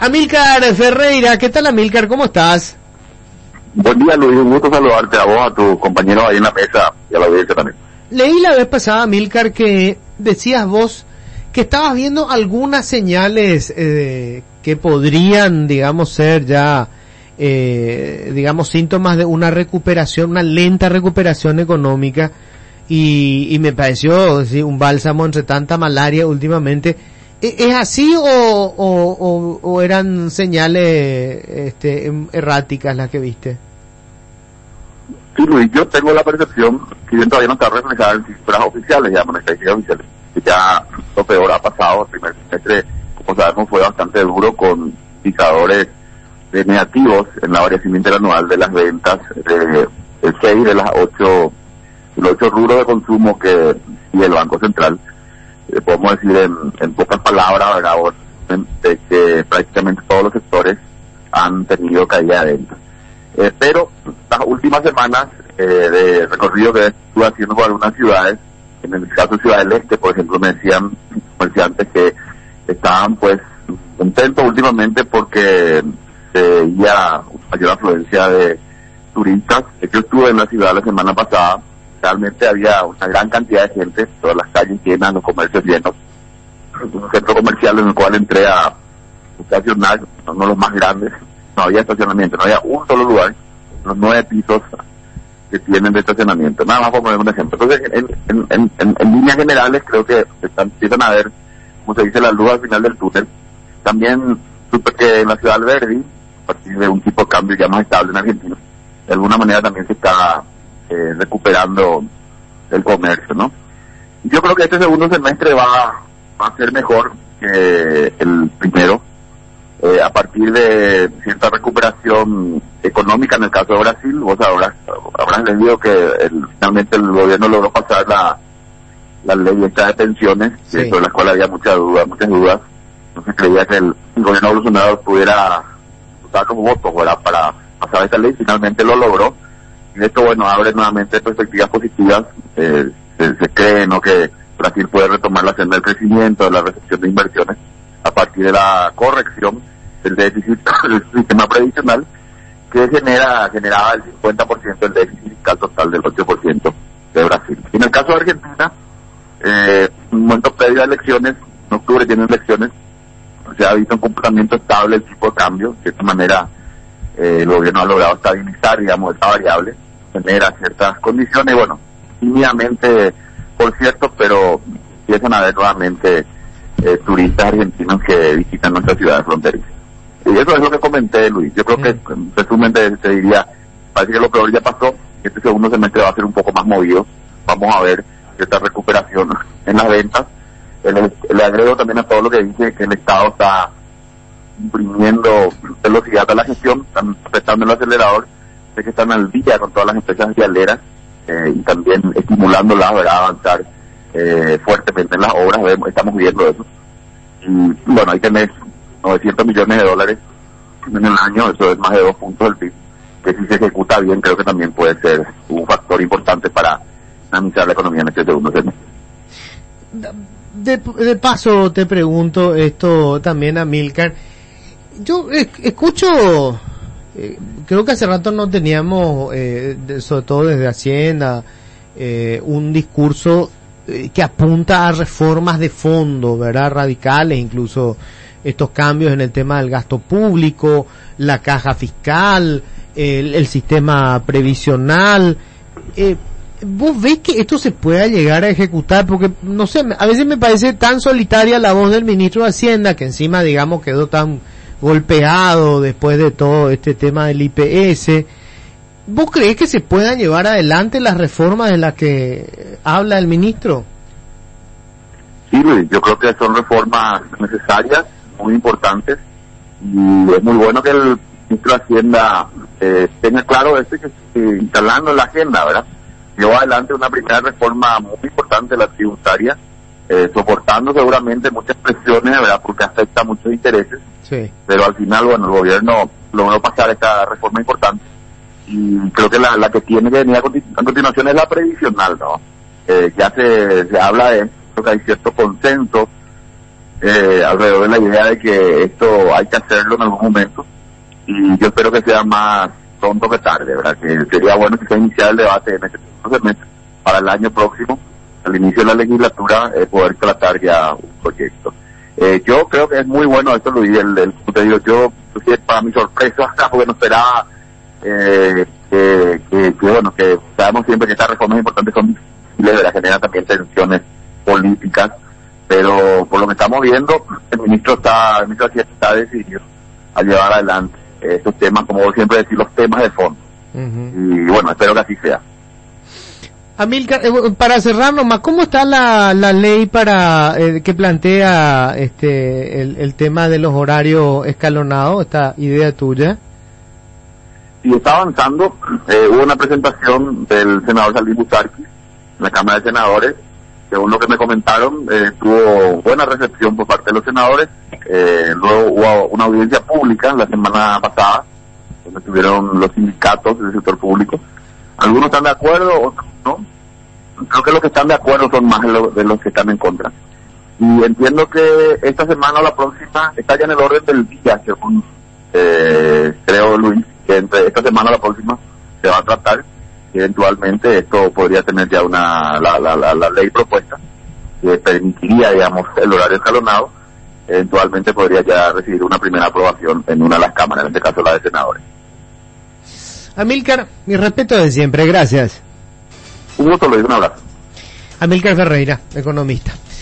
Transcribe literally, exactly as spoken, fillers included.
Amílcar Ferreira, ¿qué tal, Amílcar? ¿Cómo estás? Buen día, Luis, un gusto saludarte a vos, a tu compañero ahí en la mesa y a la audiencia también. Leí la vez pasada, Amílcar, que decías vos que estabas viendo algunas señales eh, que podrían, digamos, ser ya, eh, digamos, síntomas de una recuperación, una lenta recuperación económica, y, y me pareció sí, un bálsamo entre tanta malaria últimamente. ¿Es así o, o, o, o eran señales este, erráticas las que viste? Sí, Luis, yo tengo la percepción que bien todavía no está reflejada en cifras oficiales, ya, en estadísticas oficiales, que ya lo peor ha pasado. El primer semestre, como sabemos, fue bastante duro, con indicadores de negativos en la variación interanual de las ventas de, de seis de las ocho, de los ocho rubros de consumo que sigue el Banco Central. Eh, podemos decir en, en pocas palabras, ¿verdad?, de que prácticamente todos los sectores han tenido caída de ventas. Eh, pero las últimas semanas eh, de recorrido que estuve haciendo por algunas ciudades, en el caso de Ciudad del Este, por ejemplo, me decían comerciantes que estaban pues contentos últimamente porque se veía mayor afluencia de turistas. Yo estuve en la ciudad la semana pasada, realmente había una gran cantidad de gente, todas las calles llenas, los comercios llenos, un centro comercial en el cual entré a estacionar, uno de los más grandes. No había estacionamiento, no había un solo lugar, los nueve pisos que tienen de estacionamiento. Nada más por poner un ejemplo. Entonces, en, en, en, en, en líneas generales, creo que están, empiezan a ver, como se dice, la luz al final del túnel. También supe que en la ciudad de Alberdi, a partir de un tipo de cambio ya más estable en Argentina, de alguna manera también se está eh, recuperando el comercio, ¿no? Y yo creo que este segundo semestre va, va a ser mejor que el primero. Eh, a partir de cierta recuperación económica en el caso de Brasil. Vos habrás, habrás leído que el, finalmente el gobierno logró pasar la la ley esta de pensiones, sí, sobre la cual había muchas dudas, muchas dudas. No se creía que el, el gobierno de Bolsonaro pudiera usar como votos, ¿verdad?, para pasar esta ley. Finalmente lo logró, y esto, bueno, abre nuevamente perspectivas positivas. Eh, se, se cree, ¿no?, que Brasil puede retomar la senda del crecimiento, de la recepción de inversiones, a partir de la corrección del déficit del sistema previsional, que genera generaba el cincuenta por ciento del déficit fiscal total del ocho por ciento de Brasil. En el caso de Argentina, eh, un momento previo a elecciones, en octubre tienen elecciones, se ha visto un comportamiento estable del tipo de cambio. De cierta manera, eh, el gobierno ha logrado estabilizar, digamos, esta variable, genera ciertas condiciones, bueno, tímidamente, por cierto, pero empiezan a ver nuevamente Eh, turistas argentinos que visitan nuestra ciudad fronteriza. Y eso es lo que comenté, Luis. Yo creo mm. que, en resumen, te, te diría, parece que lo peor ya pasó, que este segundo semestre va a ser un poco más movido. Vamos a ver esta recuperación en las ventas. Le, le agrego también a todo lo que dice, que el Estado está imprimiendo velocidad a la gestión, están apretando el acelerador, sé que están al día con todas las empresas vialeras, eh, y también estimulándolas, ¿verdad?, a avanzar Eh, fuertemente en las obras. Vemos, estamos viendo eso, y bueno, ahí tenés novecientos millones de dólares en el año, eso es más de dos puntos del P I B, que si se ejecuta bien, creo que también puede ser un factor importante para dinamizar la economía en este segundo semestre. De, de paso te pregunto esto también, Amílcar, yo eh, escucho, eh, creo que hace rato no teníamos, eh, de, sobre todo desde Hacienda, eh, un discurso que apunta a reformas de fondo, ¿verdad?, radicales, incluso estos cambios en el tema del gasto público, la caja fiscal, el, el sistema previsional. Eh, ¿Vos ves que esto se pueda llegar a ejecutar? Porque, no sé, a veces me parece tan solitaria la voz del ministro de Hacienda, que encima, digamos, quedó tan golpeado después de todo este tema del I P S. ¿Vos creés que se puedan llevar adelante las reformas de las que habla el ministro? Sí, Luis, yo creo que son reformas necesarias, muy importantes, y es muy bueno que el ministro de Hacienda eh, tenga claro esto y que esté instalando en la agenda, ¿verdad? Llevó adelante una primera reforma muy importante, la tributaria, eh, soportando seguramente muchas presiones, ¿verdad?, porque afecta a muchos intereses, sí, pero al final, bueno, el gobierno logró pasar esta reforma importante. Y creo que la, la que tiene que venir a, continu- a continuación es la previsional, ¿no? Eh, ya se, se habla de, creo que hay cierto consenso eh, alrededor de la idea de que esto hay que hacerlo en algún momento, y yo espero que sea más pronto que tarde, ¿verdad? Que sería bueno que se inicie el debate en este semestre para el año próximo, al inicio de la legislatura, eh, poder tratar ya un proyecto. Eh, yo creo que es muy bueno esto, Luis, el, el, te digo, yo, pues, para mi sorpresa, porque no esperaba, eh, que, que, que, bueno, que sabemos siempre que estas reformas importantes son difíciles, ¿verdad? Generan también tensiones políticas, pero por lo que estamos viendo, el ministro está, el ministro está decidido a llevar adelante estos temas, como vos siempre decís, los temas de fondo. Uh-huh. Y bueno, espero que así sea. Amílcar, eh, para cerrar nomás, ¿cómo está la, la ley para eh, que plantea este el, el tema de los horarios escalonados, esta idea tuya? Sí, está avanzando. Eh, hubo una presentación del senador Saldín Bustarqui en la Cámara de Senadores. Según lo que me comentaron, eh, tuvo buena recepción por parte de los senadores. Eh, luego hubo una audiencia pública la semana pasada, donde estuvieron los sindicatos del sector público. Algunos están de acuerdo, otros no. Creo que los que están de acuerdo son más de, lo, de los que están en contra. Y entiendo que esta semana o la próxima está ya en el orden del día, según eh, creo, Luis, que entre esta semana o la próxima se va a tratar. Y eventualmente esto podría tener ya una la, la, la, la ley propuesta que permitiría, digamos, el horario escalonado. Eventualmente podría ya recibir una primera aprobación en una de las cámaras, en este caso la de senadores. Amílcar, mi respeto de siempre, gracias. Un gusto, Luis, un abrazo. Amílcar Ferreira, economista.